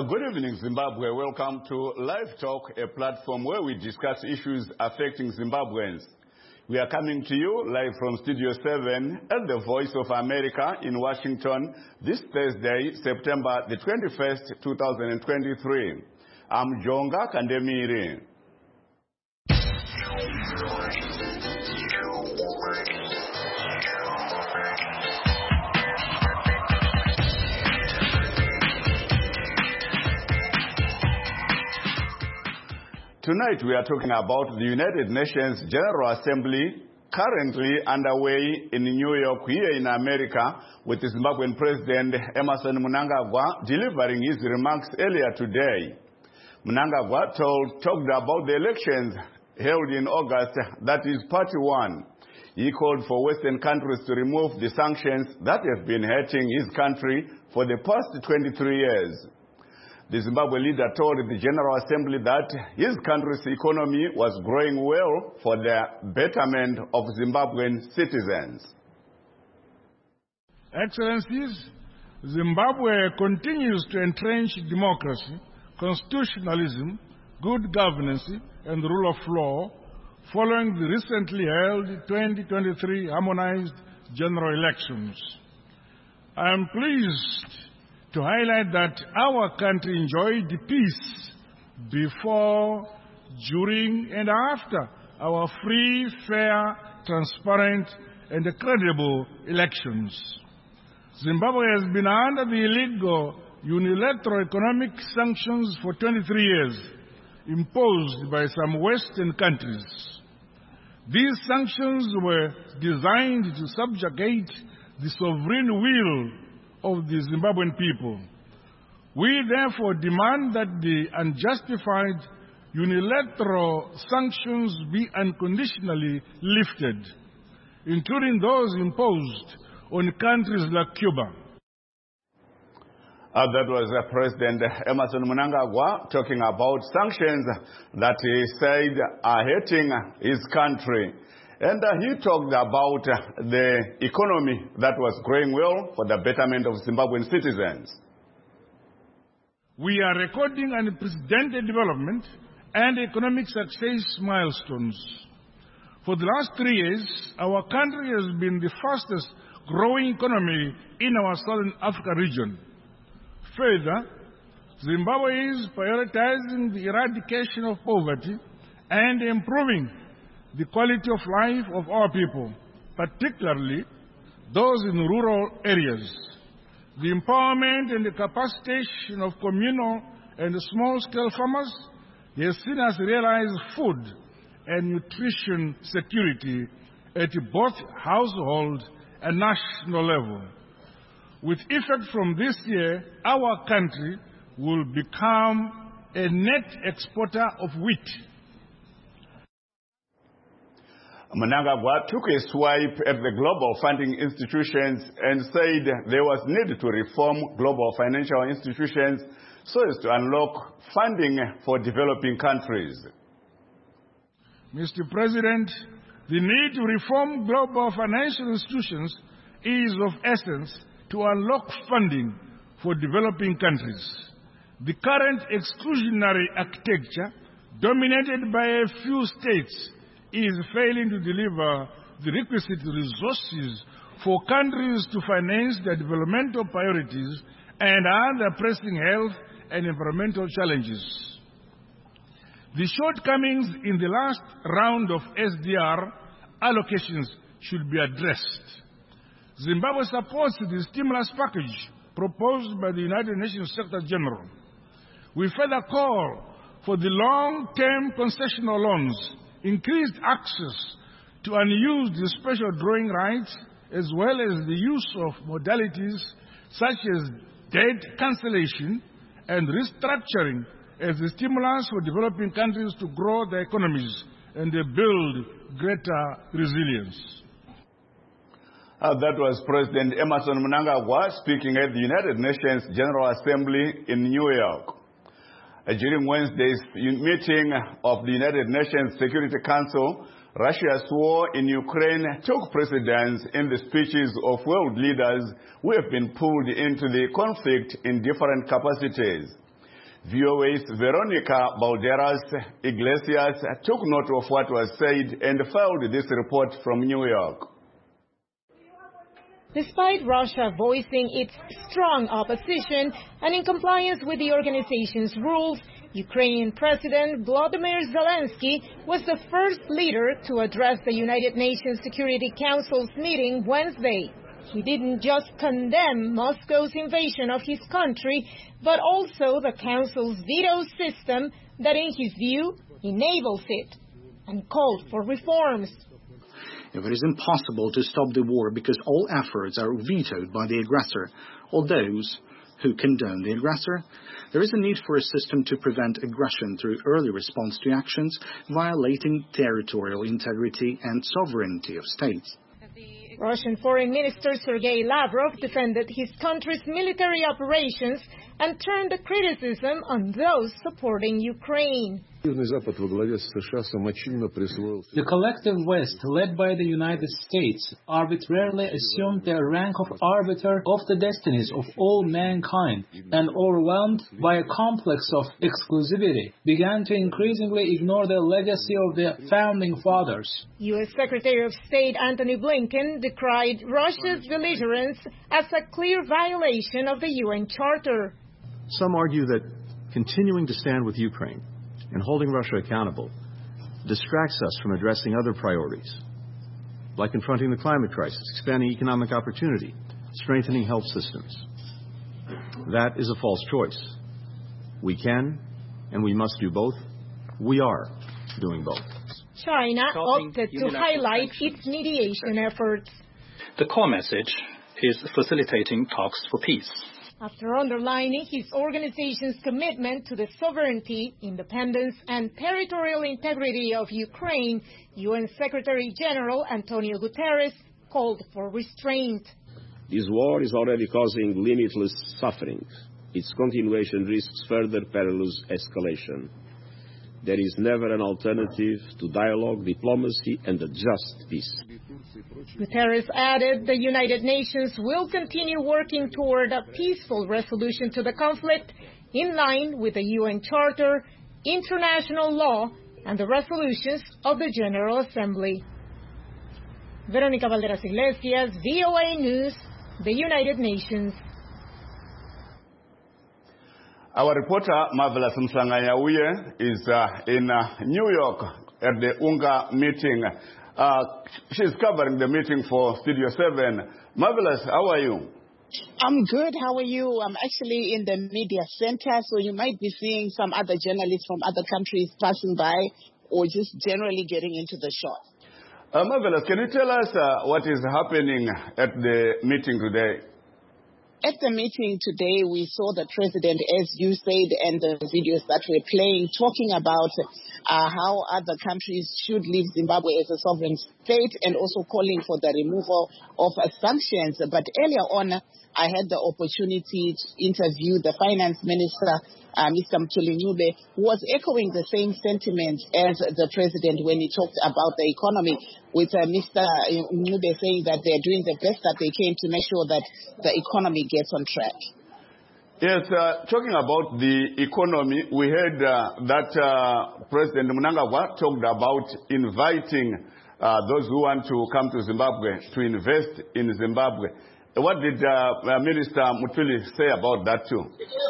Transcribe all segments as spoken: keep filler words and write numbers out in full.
Uh, good evening, Zimbabwe. Welcome to Live Talk, a platform where we discuss issues affecting Zimbabweans. We are coming to you live from Studio seven at the Voice of America in Washington this Thursday, September the twenty-first, two thousand twenty-three. I'm Jonga Kandemiri. Tonight we are talking about the United Nations General Assembly currently underway in New York here in America, with the Zimbabwean President Emmerson Mnangagwa delivering his remarks earlier today. Mnangagwa told, talked about the elections held in August, that is party one. He called for Western countries to remove the sanctions that have been hurting his country for the past twenty-three years. The Zimbabwe leader told the General Assembly that his country's economy was growing well for the betterment of Zimbabwean citizens. Excellencies, Zimbabwe continues to entrench democracy, constitutionalism, good governance, and the rule of law following the recently held twenty twenty-three harmonized general elections. I am pleased to highlight that our country enjoyed peace before, during, and after our free, fair, transparent, and credible elections. Zimbabwe has been under the illegal unilateral economic sanctions for twenty-three years, imposed by some Western countries. These sanctions were designed to subjugate the sovereign will of the Zimbabwean people. We therefore demand that the unjustified unilateral sanctions be unconditionally lifted, including those imposed on countries like Cuba. Uh, that was uh, President Emmerson Mnangagwa talking about sanctions that he said are hurting his country. And uh, he talked about uh, the economy that was growing well for the betterment of Zimbabwean citizens. We are recording unprecedented development and economic success milestones. For the last three years, our country has been the fastest growing economy in our Southern Africa region. Further, Zimbabwe is prioritizing the eradication of poverty and improving the quality of life of our people, particularly those in rural areas. The empowerment and the capacitation of communal and small-scale farmers has seen us realize food and nutrition security at both household and national level. With effect from this year, our country will become a net exporter of wheat. Mnangagwa took a swipe at the global funding institutions and said there was need to reform global financial institutions so as to unlock funding for developing countries. Mister President, the need to reform global financial institutions is of essence to unlock funding for developing countries. The current exclusionary architecture, dominated by a few states, is failing to deliver the requisite resources for countries to finance their developmental priorities and other pressing health and environmental challenges. The shortcomings in the last round of S D R allocations should be addressed. Zimbabwe supports the stimulus package proposed by the United Nations Secretary General. We further call for the long-term concessional loans, increased access to unused special drawing rights, as well as the use of modalities such as debt cancellation and restructuring as a stimulus for developing countries to grow their economies and build greater resilience. Uh, that was President Emmerson Mnangagwa speaking at the United Nations General Assembly in New York. Uh, during Wednesday's meeting of the United Nations Security Council, Russia's war in Ukraine took precedence in the speeches of world leaders who have been pulled into the conflict in different capacities. V O A's Veronica Balderas Iglesias took note of what was said and filed this report from New York. Despite Russia voicing its strong opposition and in compliance with the organization's rules, Ukrainian President Volodymyr Zelensky was the first leader to address the United Nations Security Council's meeting Wednesday. He didn't just condemn Moscow's invasion of his country, but also the Council's veto system that, in his view, enables it, and called for reforms. If it is impossible to stop the war because all efforts are vetoed by the aggressor or those who condone the aggressor, there is a need for a system to prevent aggression through early response to actions violating territorial integrity and sovereignty of states. Russian Foreign Minister Sergei Lavrov defended his country's military operations and turned the criticism on those supporting Ukraine. The collective West, led by the United States, arbitrarily assumed the rank of arbiter of the destinies of all mankind and, overwhelmed by a complex of exclusivity, began to increasingly ignore the legacy of the founding fathers. U S Secretary of State Antony Blinken decried Russia's belligerence as a clear violation of the U N Charter. Some argue that continuing to stand with Ukraine and holding Russia accountable distracts us from addressing other priorities, like confronting the climate crisis, expanding economic opportunity, strengthening health systems. That is a false choice. We can and we must do both. We are doing both. China opted to highlight its mediation efforts. The core message is facilitating talks for peace. After underlining his organization's commitment to the sovereignty, independence, and territorial integrity of Ukraine, U N Secretary General Antonio Guterres called for restraint. This war is already causing limitless suffering. Its continuation risks further perilous escalation. There is never an alternative to dialogue, diplomacy, and a just peace. Guterres added the United Nations will continue working toward a peaceful resolution to the conflict in line with the U N Charter, international law, and the resolutions of the General Assembly. Veronica Balderas Iglesias, V O A News, the United Nations. Our reporter, Marvelous Msanganyauye, is uh, in uh, New York at the UNGA meeting. Uh, she's covering the meeting for Studio seven. Marvelous, how are you? I'm good. How are you? I'm actually in the media center, so you might be seeing some other journalists from other countries passing by or just generally getting into the shot. Uh, Marvelous, can you tell us uh, what is happening at the meeting today? At the meeting today, we saw the president, as you said, and the videos that we're playing, talking about uh, how other countries should leave Zimbabwe as a sovereign state and also calling for the removal of uh, sanctions. But earlier on, I had the opportunity to interview the finance minister, uh, Mister Mthuli Ncube, who was echoing the same sentiments as the president when he talked about the economy, with uh, Mister Ncube saying that they're doing the best that they can to make sure that the economy gets on track. Yes, uh, talking about the economy, we heard uh, that uh, President Mnangagwa talked about inviting uh, those who want to come to Zimbabwe to invest in Zimbabwe. What did uh, Minister Mthuli say about that too?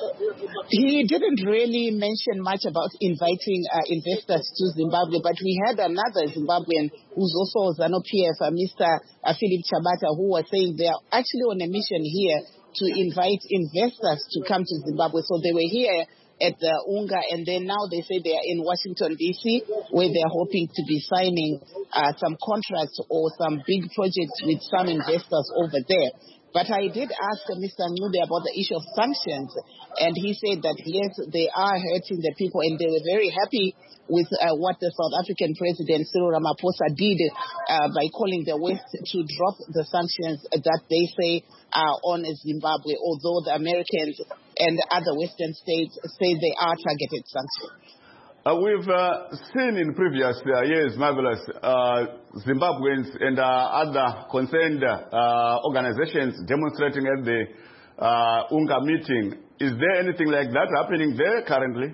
He didn't really mention much about inviting uh, investors to Zimbabwe, but we had another Zimbabwean who's also ZANU-P F, uh, Mister Uh, Philip Chabata, who was saying they are actually on a mission here to invite investors to come to Zimbabwe. So they were here at the UNGA, and then now they say they are in Washington, D C, where they are hoping to be signing uh, some contracts or some big projects with some investors over there. But I did ask uh, Mister Ncube about the issue of sanctions, and he said that, yes, they are hurting the people, and they were very happy with uh, what the South African President Cyril Ramaphosa did uh, by calling the West to drop the sanctions that they say are on Zimbabwe, although the Americans and other Western states say they are targeted sanctions. Uh, we've uh, seen in previous uh, years, Marvelous, uh, Zimbabweans and uh, other concerned uh, organizations demonstrating at the uh, UNGA meeting. Is there anything like that happening there currently?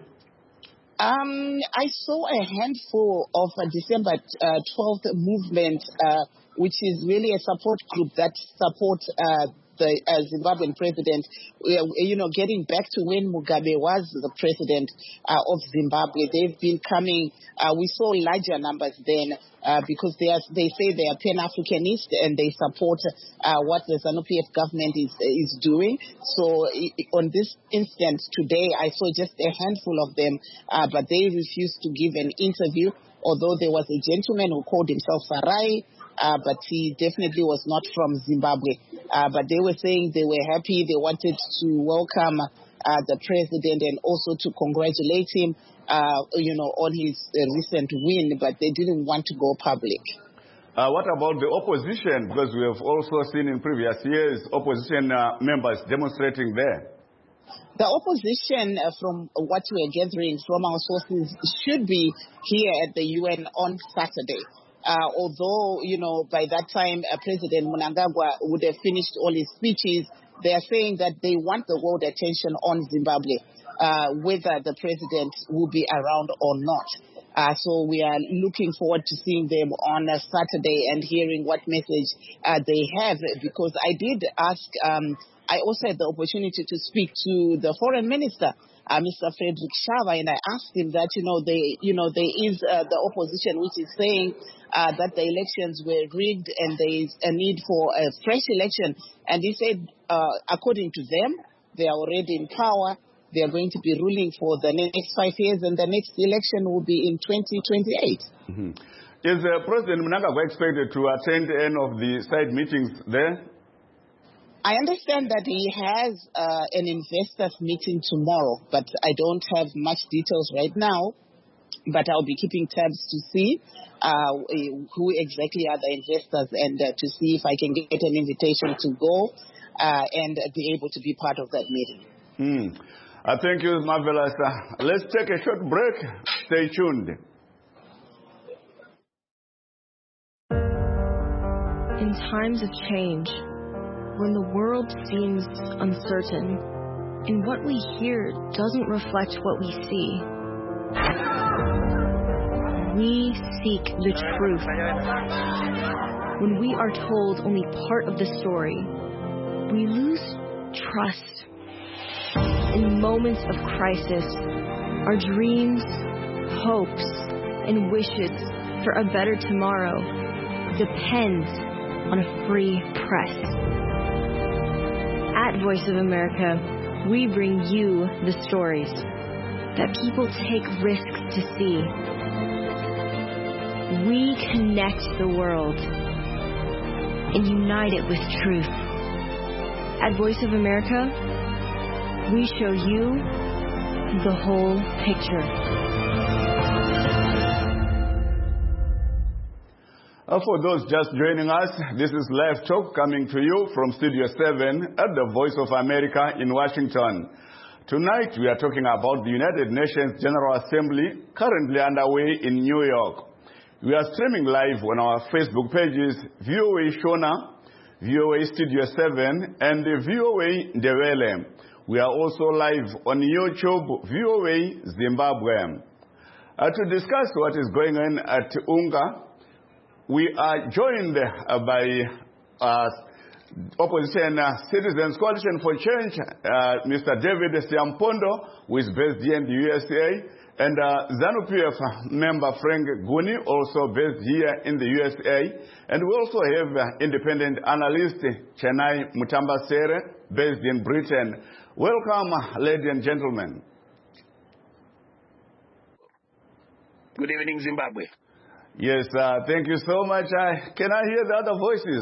Um, I saw a handful of uh, December uh, twelfth movement, uh, which is really a support group that supports uh, the uh, Zimbabwean president, uh, you know, getting back to when Mugabe was the president uh, of Zimbabwe. They've been coming, uh, we saw larger numbers then uh, because they are, they say they are Pan-Africanist and they support uh, what the ZANU-P F government is is doing. So I- on this instance today, I saw just a handful of them, uh, but they refused to give an interview, although there was a gentleman who called himself Sarai, Uh, but he definitely was not from Zimbabwe. Uh, but they were saying they were happy. They wanted to welcome uh, the president and also to congratulate him, uh, you know, on his uh, recent win, but they didn't want to go public. Uh, what about the opposition? Because we have also seen in previous years opposition uh, members demonstrating there. The opposition, uh, from what we are gathering from our sources, should be here at the U N on Saturday. Uh, although, you know, by that time, uh, President Mnangagwa would have finished all his speeches, they are saying that they want the world attention on Zimbabwe, uh, whether the president will be around or not. Uh, so we are looking forward to seeing them on a Saturday and hearing what message uh, they have, because I did ask, um, I also had the opportunity to speak to the foreign minister, Uh, Mister Frederick Shava, and I asked him that, you know, they, you know, there is uh, the opposition which is saying uh, that the elections were rigged and there is a need for a fresh election. And he said, uh, according to them, they are already in power. They are going to be ruling for the next five years, and the next election will be in twenty twenty-eight. Mm-hmm. Is uh, President Mnangagwa expected to attend any of the side meetings there? I understand that he has uh, an investors meeting tomorrow, but I don't have much details right now. But I'll be keeping tabs to see uh, who exactly are the investors and uh, to see if I can get an invitation to go uh, and be able to be part of that meeting. Hmm. Uh, thank you, marvelous. Uh, let's take a short break. Stay tuned. In times of change, when the world seems uncertain, and what we hear doesn't reflect what we see, we seek the truth. When we are told only part of the story, we lose trust. In moments of crisis, our dreams, hopes, and wishes for a better tomorrow depends on a free press. At Voice of America, we bring you the stories that people take risks to see. We connect the world and unite it with truth. At Voice of America, we show you the whole picture. Uh, for those just joining us, this is Live Talk coming to you from Studio seven at the Voice of America in Washington. Tonight we are talking about the United Nations General Assembly currently underway in New York. We are streaming live on our Facebook pages, V O A Shona, V O A Studio seven, and V O A Ndebele. We are also live on YouTube, V O A Zimbabwe. Uh, to discuss what is going on at UNGA, we are joined uh, by uh, Opposition uh, Citizens Coalition for Change, uh, Mister David Siampondo, who is based here in the U S A, and uh, ZANU-P F member Frank Guni, also based here in the U S A. And we also have uh, independent analyst Chenai Mutambasere, based in Britain. Welcome, uh, ladies and gentlemen. Good evening, Zimbabwe. Yes, uh, thank you so much. Uh, can I hear the other voices?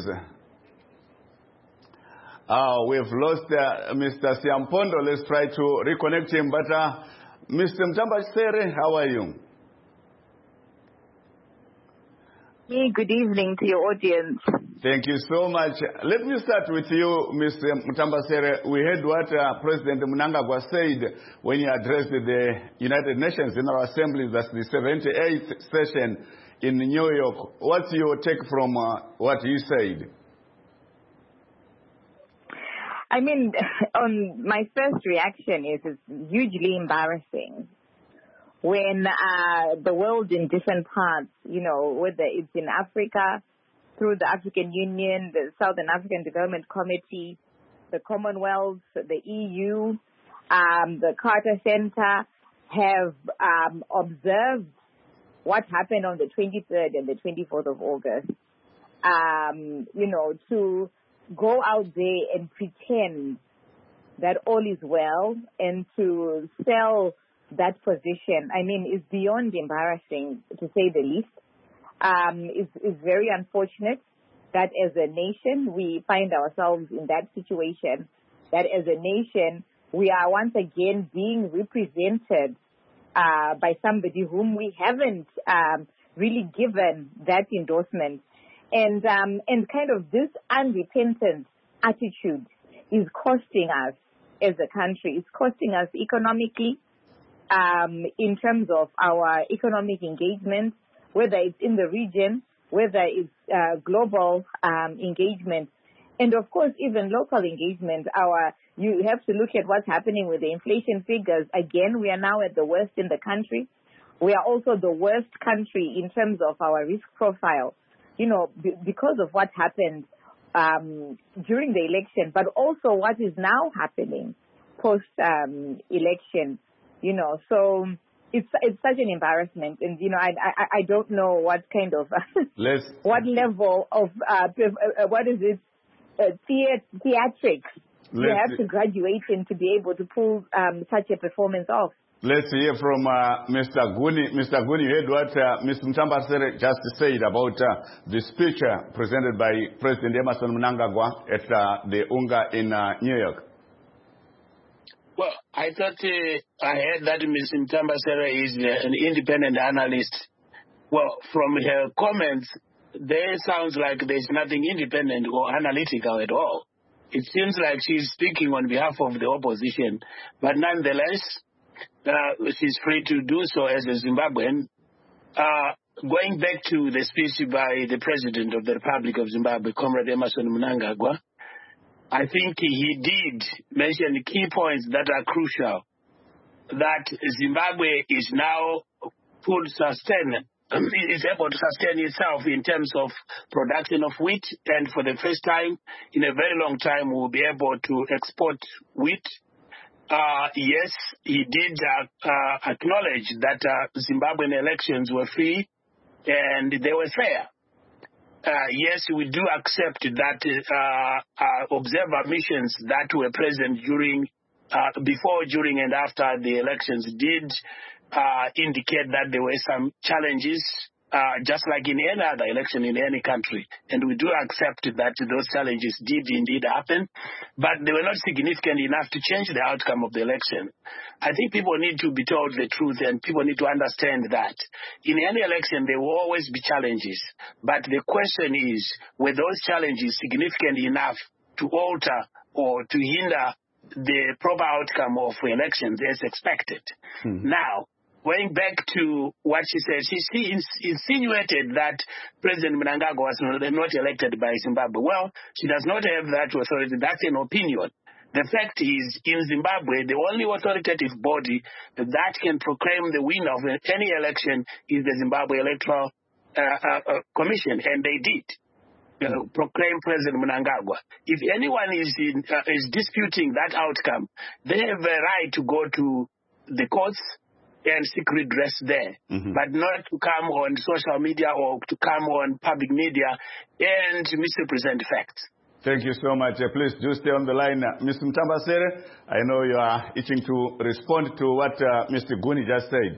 Uh, we've lost uh, Mister Siampondo. Let's try to reconnect him. But uh, Mister Mutambasere, how are you? Hey, good evening to your audience. Thank you so much. Let me start with you, Mister Mutambasere. We heard what uh, President Mnangagwa said when he addressed the United Nations General Assembly, that's the seventy-eighth session in New York. What's your take from uh, what he said? I mean, on my first reaction is it's hugely embarrassing when uh, the world in different parts, you know, whether it's in Africa, through the African Union, the Southern African Development Committee, the Commonwealth, the E U, um, the Carter Center, have um, observed what happened on the twenty-third and the twenty-fourth of August. Um, you know, to go out there and pretend that all is well and to sell that position, I mean, is beyond embarrassing, to say the least. Um, it's, it's very unfortunate that as a nation we find ourselves in that situation, that as a nation we are once again being represented uh, by somebody whom we haven't um, really given that endorsement. And um, and kind of this unrepentant attitude is costing us as a country. It's costing us economically, um, in terms of our economic engagement, whether it's in the region, whether it's uh, global um, engagement, and of course even local engagement. Our you have to look at what's happening with the inflation figures. Again, we are now at the worst in the country. We are also the worst country in terms of our risk profile. You know, b- because of what happened um, during the election, but also what is now happening post um, election. You know, so it's it's such an embarrassment, and you know, I I, I don't know what kind of Let's, what level of uh, uh, what is it uh, theat- theatrics you have to graduate in to be able to pull um, such a performance off. Let's hear from uh, Mister Guni. Mister Guni, you heard what uh, Mister Mtambasere just said about uh, the speech uh, presented by President Emmerson Mnangagwa at uh, the UNGA in uh, New York. Well, I thought uh, I heard that Mister Mtambasere is uh, an independent analyst. Well, from her comments, there sounds like there's nothing independent or analytical at all. It seems like she's speaking on behalf of the opposition, but nonetheless, Uh, she's free to do so as a Zimbabwean. Uh, going back to the speech by the President of the Republic of Zimbabwe, Comrade Emmerson Mnangagwa, I think he did mention key points that are crucial. That Zimbabwe is now food sustain, is able to sustain itself in terms of production of wheat, and for the first time in a very long time we'll be able to export wheat. Uh, yes, he did uh, uh, acknowledge that uh, Zimbabwean elections were free and they were fair. Uh, yes, we do accept that uh, uh, observer missions that were present during, uh, before, during, and after the elections did uh, indicate that there were some challenges, uh, just like in any other election in any country. And we do accept that those challenges did indeed happen, but they were not significant enough to change the outcome of the election. I think people need to be told the truth, and people need to understand that in any election there will always be challenges. But the question is, were those challenges significant enough to alter or to hinder the proper outcome of elections as expected? Mm-hmm. Now, going back to what she said, she, she insinuated that President Mnangagwa was not elected by Zimbabwe. Well, she does not have that authority. That's an opinion. The fact is, in Zimbabwe, the only authoritative body that can proclaim the winner of any election is the Zimbabwe Electoral uh, uh, uh, Commission, and they did. Uh, proclaim President Mnangagwa. If anyone is in, uh, is disputing that outcome, they have a right to go to the courts and seek redress there, mm-hmm. but not to come on social media or to come on public media and misrepresent facts. Thank you so much. Uh, please do stay on the line. Uh, Mister Mtambasere, I know you are itching to respond to what uh, Mister Guni just said.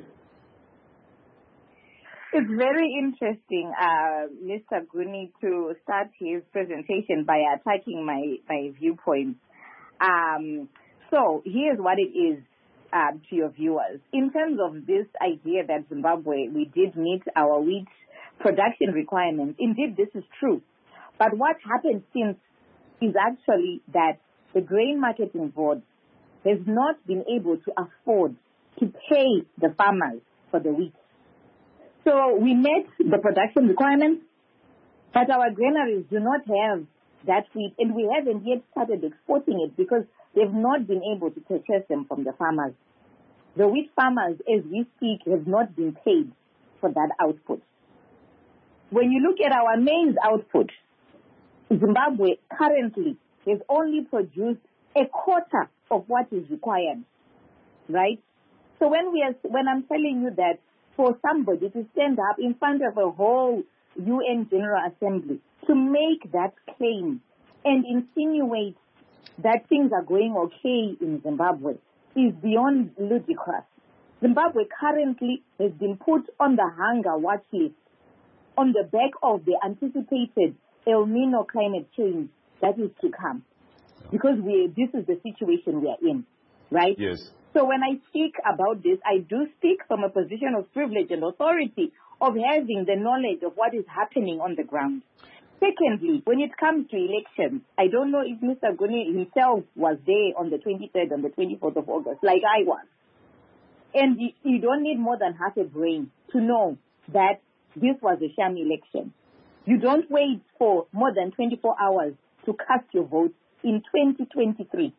It's very interesting, uh, Mister Guni, to start his presentation by attacking my, my viewpoints. Um, so here's what it is. Um, to your viewers. In terms of this idea that Zimbabwe, we did meet our wheat production requirements, indeed this is true. But what happened since is actually that the Grain Marketing Board has not been able to afford to pay the farmers for the wheat. So we met the production requirements, but our granaries do not have that wheat, and we haven't yet started exporting it because they've not been able to purchase them from the farmers. The wheat farmers, as we speak, have not been paid for that output. When you look at our maize output, Zimbabwe currently has only produced a quarter of what is required, right? So when we are, when I'm telling you that for somebody to stand up in front of a whole U N General Assembly to make that claim and insinuate that things are going okay in Zimbabwe is beyond ludicrous. Zimbabwe currently has been put on the hunger watch list on the back of the anticipated El Nino climate change that is to come. Because we, this is the situation we are in, right? Yes. So when I speak about this, I do speak from a position of privilege and authority of having the knowledge of what is happening on the ground. Secondly, when it comes to elections, I don't know if Mister Guni himself was there on the twenty-third and the twenty-fourth of August, like I was. And you, you don't need more than half a brain to know that this was a sham election. You don't wait for more than twenty-four hours to cast your vote in twenty twenty-three.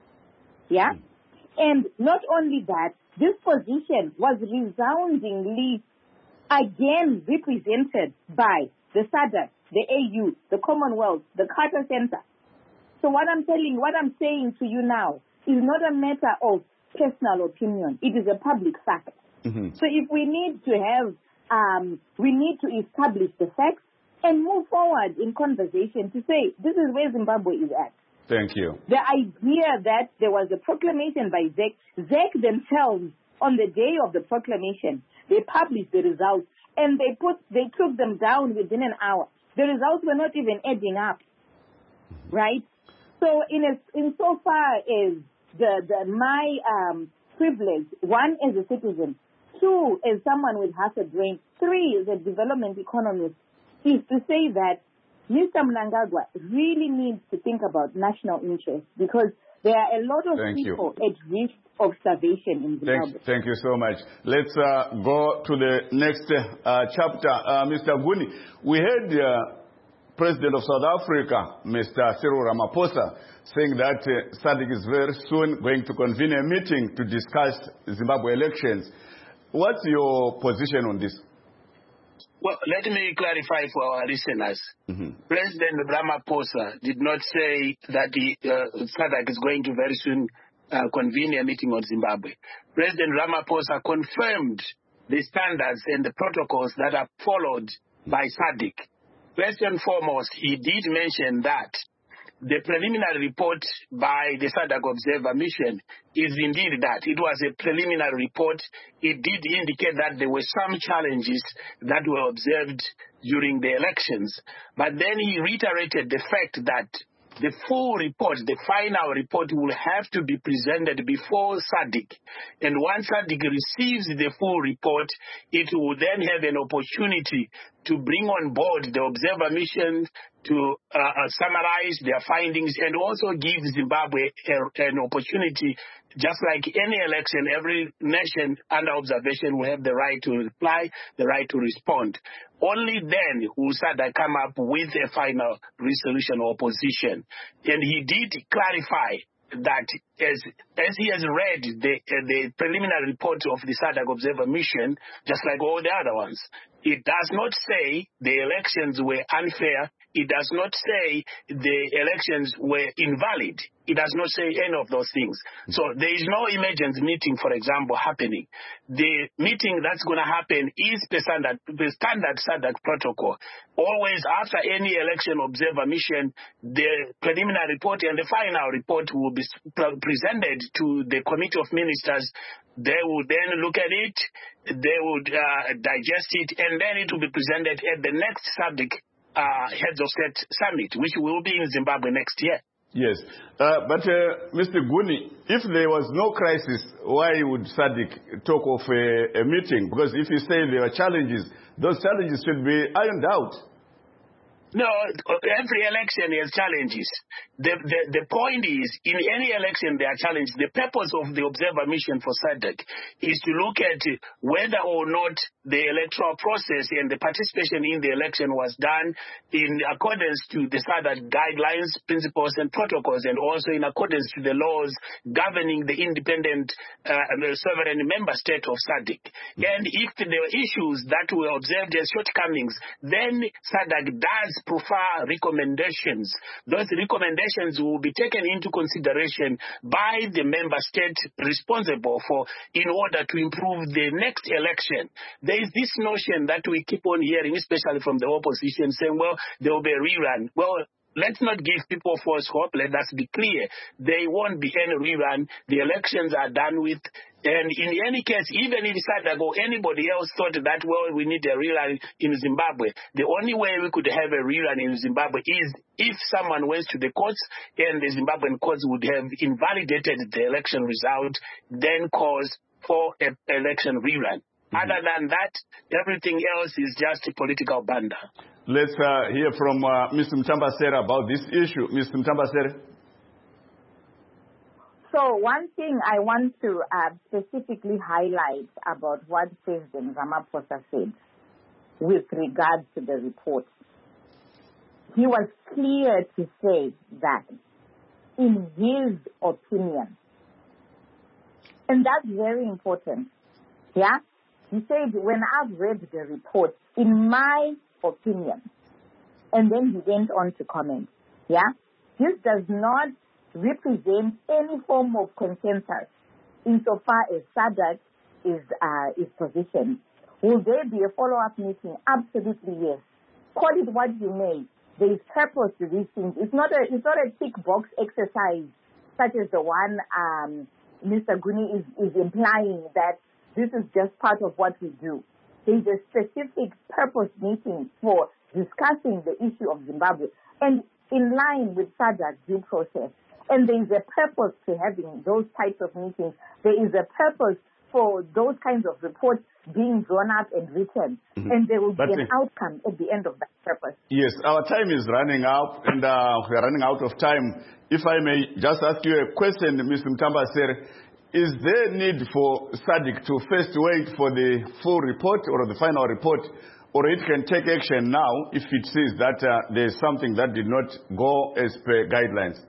Yeah? And not only that, this position was resoundingly again represented by the SADC, the A U, the Commonwealth, the Carter Center. So what I'm telling, what I'm saying to you now is not a matter of personal opinion. It is a public fact. Mm-hmm. So if we need to have, um, we need to establish the facts and move forward in conversation to say, this is where Zimbabwe is at. Thank you. The idea that there was a proclamation by Z E C, Z E C themselves, on the day of the proclamation, they published the results and they put, they took them down within an hour. The results were not even adding up, right? So in a, in so far as the, the my um, privilege, one as a citizen, two as someone with half a brain, three as a development economist, is to say that Mister Mnangagwa really needs to think about national interest because there are a lot of Thank people you. at risk of starvation in Zimbabwe. Thank, thank you so much. Let's uh, go to the next uh, chapter. Uh, Mister Guni, we heard uh, President of South Africa, Mister Cyril Ramaphosa, saying that uh, S A D C is very soon going to convene a meeting to discuss Zimbabwe elections. What's your position on this? Well, let me clarify for our listeners. Mm-hmm. President Ramaphosa did not say that the uh, S A D C is going to very soon uh, convene a meeting on Zimbabwe. President Ramaphosa confirmed the standards and the protocols that are followed by S A D C. First and foremost, he did mention that the preliminary report by the S A D C Observer Mission is indeed that. It was a preliminary report. It did indicate that there were some challenges that were observed during the elections. But then he reiterated the fact that the full report, the final report, will have to be presented before S A D C. And once S A D C receives the full report, it will then have an opportunity to bring on board the observer mission to uh, uh, summarize their findings and also give Zimbabwe a, an opportunity. Just like any election, every nation under observation will have the right to reply, the right to respond. Only then will S A D C come up with a final resolution or position. And he did clarify that as as he has read the uh, the preliminary report of the S A D C Observer Mission, just like all the other ones, it does not say the elections were unfair. It does not say the elections were invalid. It does not say any of those things. So there is no emergency meeting, for example, happening. The meeting that's going to happen is the standard, the standard S A D C protocol. Always after any election observer mission, the preliminary report and the final report will be presented to the Committee of Ministers. They will then look at it, they would uh, digest it, and then it will be presented at the next S A D C Uh, Heads of State Summit, which will be in Zimbabwe next year. Yes. Uh, but, uh, Mister Guni, if there was no crisis, why would S A D C talk of a, a meeting? Because if you say there are challenges, those challenges should be ironed out. No, every election has challenges. The, the, the point is, in any election there are challenges. The purpose of the observer mission for S A D C is to look at whether or not the electoral process and the participation in the election was done in accordance to the SADC guidelines, principles, and protocols, and also in accordance to the laws governing the independent uh, sovereign member state of SADC. And if there were issues that were observed as shortcomings, then SADC does prefer recommendations. Those recommendations will be taken into consideration by the member state responsible for in order to improve the next election. There is this notion that we keep on hearing, especially from the opposition, saying, well, there will be a rerun. Well, let's not give people false hope. Let us be clear. There won't be any rerun. The elections are done with. And in any case, even if SADC or anybody else thought that, well, we need a rerun in Zimbabwe, the only way we could have a rerun in Zimbabwe is if someone went to the courts and the Zimbabwean courts would have invalidated the election result, then cause for an election rerun. Mm-hmm. Other than that, everything else is just a political banda. Let's uh, hear from uh, Mister Mtambasera about this issue. Mister Mtambasera. So one thing I want to uh, specifically highlight about what President Ramaphosa said with regard to the report. He was clear to say that in his opinion, and that's very important, yeah? He said, when I've read the report, in my opinion, and then he went on to comment, yeah? This does not represent any form of consensus insofar as SADC is, uh, is positioned. Will there be a follow-up meeting? Absolutely, yes. Call it what you may. There is purpose to these things. It's not a, it's not a tick box exercise such as the one um, Mister Guni is, is implying that this is just part of what we do. There is a specific purpose meeting for discussing the issue of Zimbabwe and in line with SADC due process. And there is a purpose to having those types of meetings. There is a purpose for those kinds of reports being drawn up and written. Mm-hmm. And there will but be an uh, outcome at the end of that purpose. Yes, our time is running out, and uh, we are running out of time. If I may just ask you a question, Mister Mtambasera, is there need for SADC to first wait for the full report or the final report, or it can take action now if it sees that uh, there is something that did not go as per guidelines?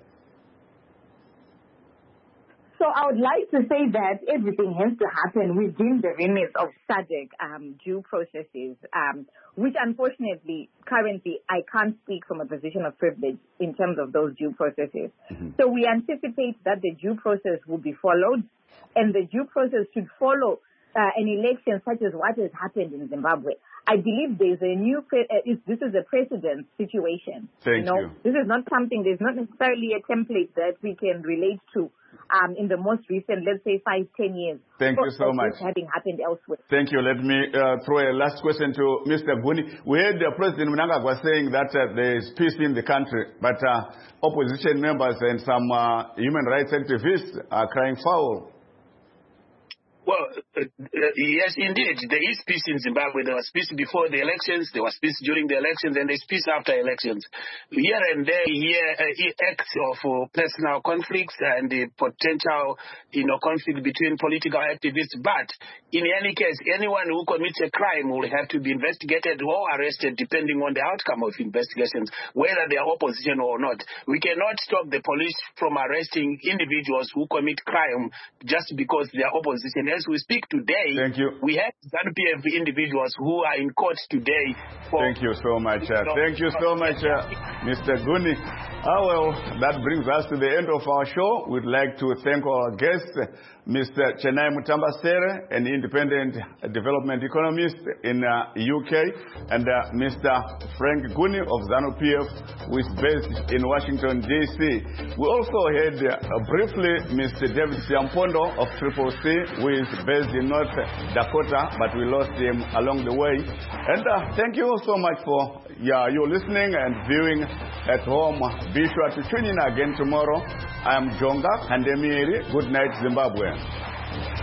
So I would like to say that everything has to happen within the remit of SADC um, due processes, um, which unfortunately, currently, I can't speak from a position of privilege in terms of those due processes. Mm-hmm. So we anticipate that the due process will be followed, and the due process should follow uh, an election such as what has happened in Zimbabwe. I believe there's a new, pre- uh, this is a precedent situation. Thank you know, you. This is not something, there's not necessarily a template that we can relate to. Um, in the most recent, let's say, five, ten years. Thank you so much. Having happened elsewhere. Thank you. Let me uh, throw a last question to Mister Guni. We heard uh, President Mnangagwa saying that uh, there is peace in the country, but uh, opposition members and some uh, human rights activists are crying foul. Well, uh, uh, yes, indeed. There is peace in Zimbabwe. There was peace before the elections. There was peace during the elections, and there's peace after elections. Here and there, here uh, acts of uh, personal conflicts and the potential, you know, conflict between political activists. But in any case, anyone who commits a crime will have to be investigated or arrested, depending on the outcome of investigations, whether they are opposition or not. We cannot stop the police from arresting individuals who commit crime just because they are opposition. As we speak today, Thank you. we have ZANU P F individuals who are in court today. For Thank you so much. Uh, thank you so much, uh, Mister Guni. Ah, well, that brings us to the end of our show. We'd like to thank our guest, Mister Chenai Mtambasera, an independent development economist in uh, U K, and uh, Mister Frank Guni of ZANU P F, who is based in Washington, D C. We also had uh, briefly Mister David Siampondo of Triple C, who is based in North Dakota, but we lost him along the way. And uh, thank you so much for yeah, you listening and viewing at home. Be sure to tune in again tomorrow. I am Jonga Kandemiri. Good night, Zimbabwe.